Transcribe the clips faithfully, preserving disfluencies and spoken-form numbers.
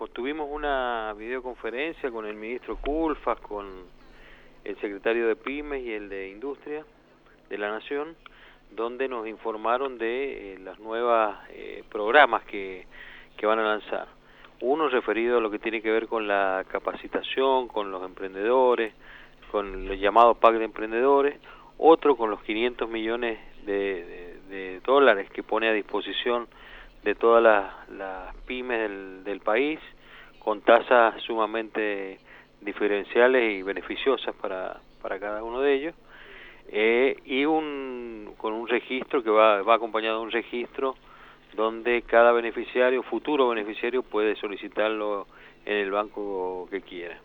tuvimos una videoconferencia con el ministro Culfas, con el secretario de Pymes y el de Industria de la Nación, donde nos informaron de eh, las nuevas eh, programas que, que van a lanzar. Uno referido a lo que tiene que ver con la capacitación, con los emprendedores, con el llamado P A C de Emprendedores, otro con los quinientos millones de, de, de dólares que pone a disposición de todas las, las pymes del, del país, con tasas sumamente diferenciales y beneficiosas para, para cada uno de ellos, eh, y un con un registro que va, va acompañado de un registro donde cada beneficiario, futuro beneficiario, puede solicitarlo en el banco que quiera.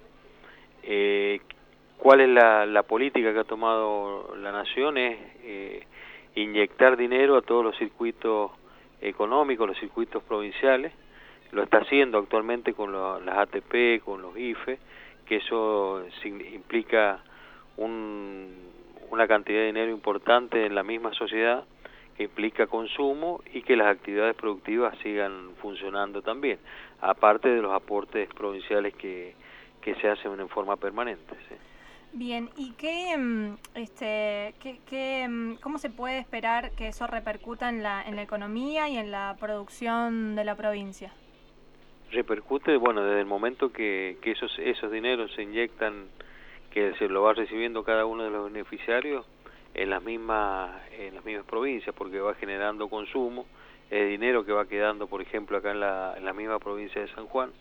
Eh, ¿Cuál es la, la política que ha tomado la Nación? Es eh, inyectar dinero a todos los circuitos económicos, los circuitos provinciales. Lo está haciendo actualmente con lo, las A T P, con los I F E, que eso implica un, una cantidad de dinero importante en la misma sociedad, que implica consumo y que las actividades productivas sigan funcionando también, aparte de los aportes provinciales que, que se hacen en forma permanente, ¿sí? Bien, ¿y qué, este, qué, qué, cómo se puede esperar que eso repercuta en la, en la economía y en la producción de la provincia? Repercute, bueno, desde el momento que, que esos, esos dineros se inyectan, que se lo va recibiendo cada uno de los beneficiarios en las mismas, en las mismas provincias, porque va generando consumo, es dinero que va quedando, por ejemplo, acá en la, en la misma provincia de San Juan,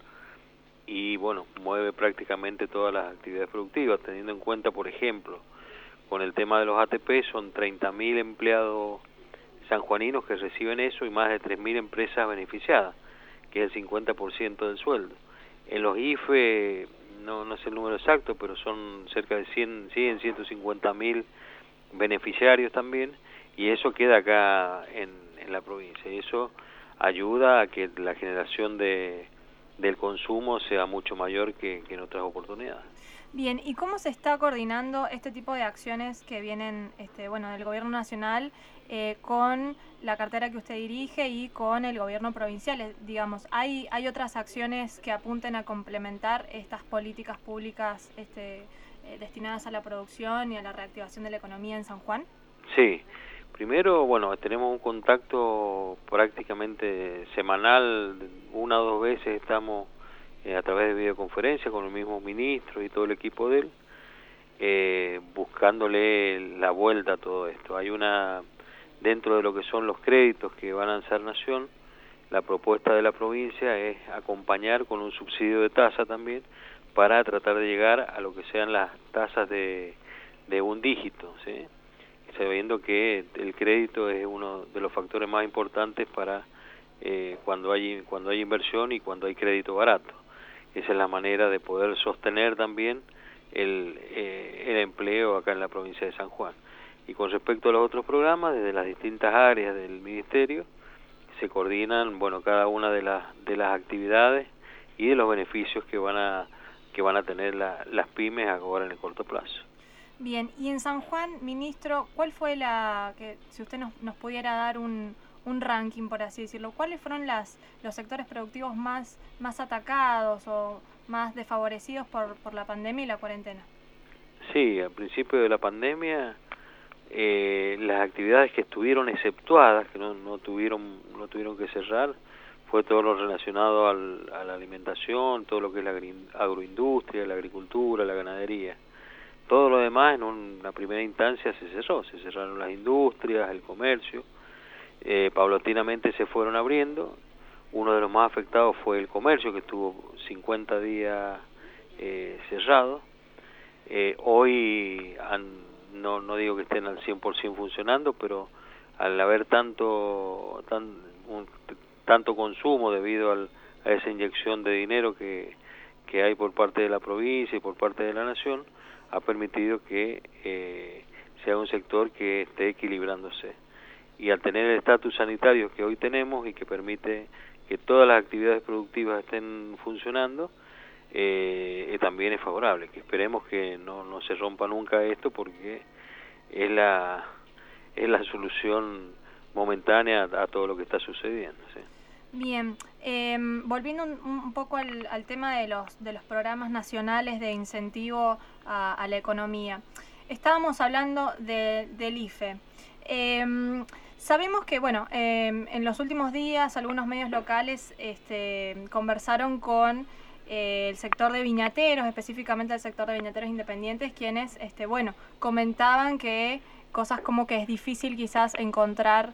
y bueno, mueve prácticamente todas las actividades productivas, teniendo en cuenta, por ejemplo, con el tema de los A T P, son treinta mil empleados sanjuaninos que reciben eso y más de tres mil empresas beneficiadas, que es el cincuenta por ciento del sueldo. En los I F E, no, no sé el número exacto, pero son cerca de cien, cien, ciento cincuenta mil beneficiarios también, y eso queda acá en, en la provincia, y eso ayuda a que la generación de del consumo sea mucho mayor que, que en otras oportunidades. Bien, ¿y cómo se está coordinando este tipo de acciones que vienen, este, bueno, del gobierno nacional eh, con la cartera que usted dirige y con el gobierno provincial? Digamos, ¿hay, hay otras acciones que apunten a complementar estas políticas públicas este, eh, destinadas a la producción y a la reactivación de la economía en San Juan? Sí. Primero, bueno, tenemos un contacto prácticamente semanal, una o dos veces estamos eh, a través de videoconferencia con el mismo ministro y todo el equipo de él, eh, buscándole la vuelta a todo esto. Hay una, dentro de lo que son los créditos que van a lanzar Nación, la propuesta de la provincia es acompañar con un subsidio de tasa también, para tratar de llegar a lo que sean las tasas de, de un dígito, ¿sí? Sabiendo que el crédito es uno de los factores más importantes para eh, cuando hay cuando hay inversión y cuando hay crédito barato. Esa es la manera de poder sostener también el, eh, el empleo acá en la provincia de San Juan. Y con respecto a los otros programas, desde las distintas áreas del ministerio se coordinan, bueno, cada una de las de las actividades y de los beneficios que van a que van a tener la, las pymes ahora en el corto plazo. Bien, y en San Juan, ministro, ¿cuál fue la, que si usted nos, nos pudiera dar un, un ranking, por así decirlo, cuáles fueron las, los sectores productivos más, más atacados o más desfavorecidos por, por la pandemia y la cuarentena? Sí, al principio de la pandemia, eh, las actividades que estuvieron exceptuadas, que no, no tuvieron no tuvieron que cerrar, fue todo lo relacionado al, a la alimentación, todo lo que es la agroindustria, la agricultura, la ganadería. Todo lo demás en una primera instancia se cerró, se cerraron las industrias, el comercio, eh, paulatinamente se fueron abriendo. Uno de los más afectados fue el comercio, que estuvo cincuenta días eh, cerrado. Eh, hoy han, no, no digo que estén al cien por ciento funcionando, pero al haber tanto tan, un, tanto consumo debido al, a esa inyección de dinero que, que hay por parte de la provincia y por parte de la nación, ha permitido que eh, sea un sector que esté equilibrándose. Y al tener el estatus sanitario que hoy tenemos y que permite que todas las actividades productivas estén funcionando, eh, también es favorable, que esperemos que no, no se rompa nunca esto, porque es la, es la solución momentánea a todo lo que está sucediendo, ¿sí? Bien, eh, volviendo un, un poco al, al tema de los, de los programas nacionales de incentivo a, a la economía. Estábamos hablando de, del I F E. Eh, sabemos que, bueno, eh, en los últimos días algunos medios locales este, conversaron con eh, el sector de viñateros, específicamente el sector de viñateros independientes, quienes, este, bueno, comentaban que cosas como que es difícil quizás encontrar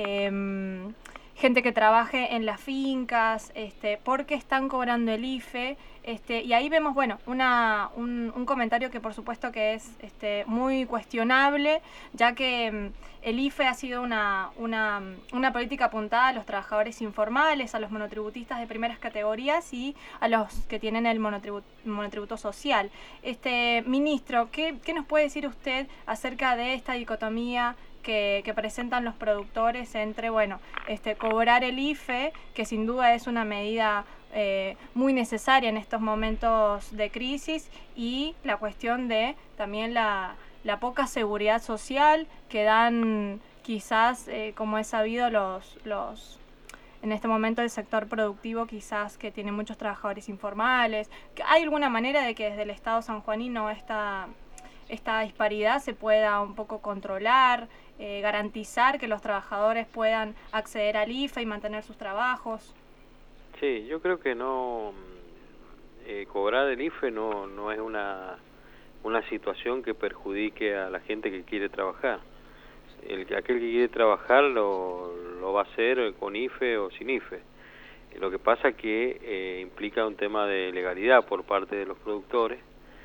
eh, gente que trabaje en las fincas, este, porque están cobrando el I F E, este, y ahí vemos, bueno, una, un, un comentario que por supuesto que es este, muy cuestionable, ya que um, el I F E ha sido una, una, una política apuntada a los trabajadores informales, a los monotributistas de primeras categorías y a los que tienen el monotributo, monotributo social. Este, ministro, ¿qué, qué nos puede decir usted acerca de esta dicotomía Que, que presentan los productores entre, bueno, este, cobrar el I F E, que sin duda es una medida eh, muy necesaria en estos momentos de crisis, y la cuestión de también la, la poca seguridad social que dan quizás, eh, como es sabido, los, los en este momento el sector productivo quizás que tiene muchos trabajadores informales? ¿Hay alguna manera de que desde el Estado sanjuanino esta, esta disparidad se pueda un poco controlar? Eh, garantizar que los trabajadores puedan acceder al I F E y mantener sus trabajos. Sí, yo creo que no eh, cobrar el I F E no no es una una situación que perjudique a la gente que quiere trabajar. El aquel que quiere trabajar lo lo va a hacer con I F E o sin I F E. Lo que pasa es que eh, implica un tema de legalidad por parte de los productores,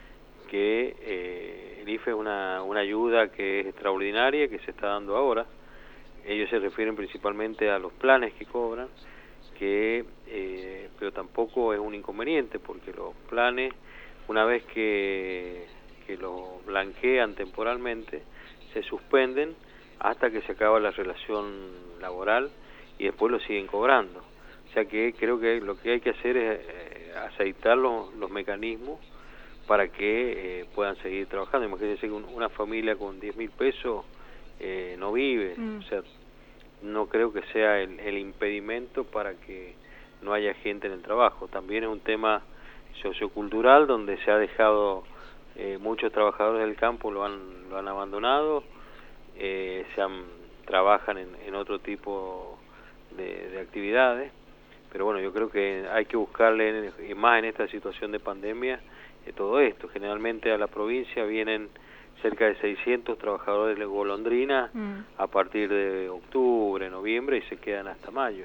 que eh, el I F E es una, una ayuda que es extraordinaria, que se está dando ahora. Ellos se refieren principalmente a los planes que cobran, que eh, pero tampoco es un inconveniente, porque los planes, una vez que, que los blanquean temporalmente, se suspenden hasta que se acaba la relación laboral y después lo siguen cobrando. O sea que creo que lo que hay que hacer es eh, aceitar los, los mecanismos para que eh, puedan seguir trabajando. Imagínense que un, una familia con diez mil pesos eh, no vive, mm. o sea, no creo que sea el, el impedimento para que no haya gente en el trabajo. También es un tema sociocultural donde se ha dejado, eh, muchos trabajadores del campo lo han, lo han abandonado, eh, se han, trabajan en, en otro tipo de, de actividades, pero bueno, yo creo que hay que buscarle, y más en esta situación de pandemia, todo esto. Generalmente a la provincia vienen cerca de seiscientos trabajadores de golondrina mm. a partir de octubre, noviembre, y se quedan hasta mayo.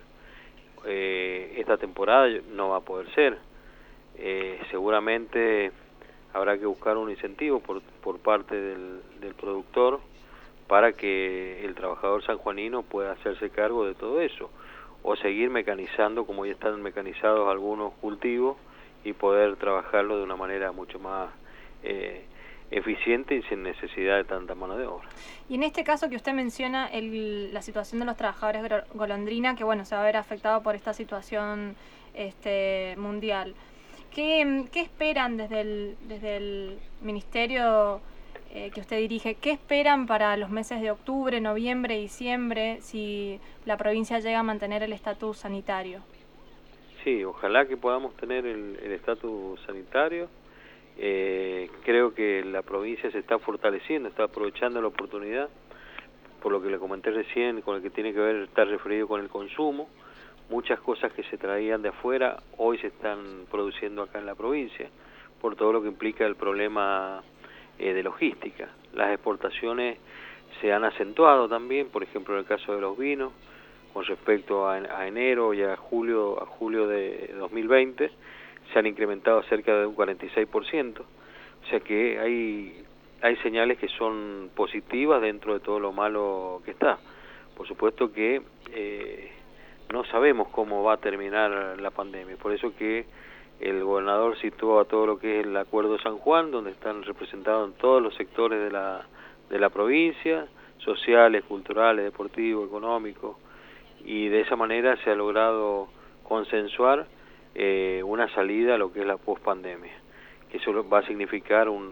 Eh, esta temporada no va a poder ser. Eh, seguramente habrá que buscar un incentivo por, por parte del, del productor para que el trabajador sanjuanino pueda hacerse cargo de todo eso, o seguir mecanizando como ya están mecanizados algunos cultivos, y poder trabajarlo de una manera mucho más eh, eficiente y sin necesidad de tanta mano de obra. Y en este caso que usted menciona, el, la situación de los trabajadores golondrina, que bueno, se va a ver afectado por esta situación este, mundial, ¿qué, qué esperan desde el, desde el ministerio eh, que usted dirige? ¿Qué esperan para los meses de octubre, noviembre, diciembre, si la provincia llega a mantener el estatus sanitario? Sí, ojalá que podamos tener el estatus sanitario. Eh, creo que la provincia se está fortaleciendo, está aprovechando la oportunidad, por lo que le comenté recién, con el que tiene que ver, está referido con el consumo. Muchas cosas que se traían de afuera hoy se están produciendo acá en la provincia, por todo lo que implica el problema eh, de logística. Las exportaciones se han acentuado también, por ejemplo en el caso de los vinos, con respecto a, a enero y a julio a julio de dos mil veinte, se han incrementado cerca de un cuarenta y seis por ciento. O sea que hay hay señales que son positivas dentro de todo lo malo que está. Por supuesto que eh, no sabemos cómo va a terminar la pandemia, por eso que el gobernador citó a todo lo que es el Acuerdo San Juan, donde están representados todos los sectores de la de la provincia, sociales, culturales, deportivos, económicos, y de esa manera se ha logrado consensuar eh, una salida a lo que es la pospandemia, que eso va a significar un,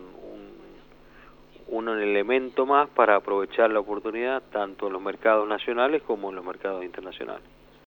un, un elemento más para aprovechar la oportunidad tanto en los mercados nacionales como en los mercados internacionales.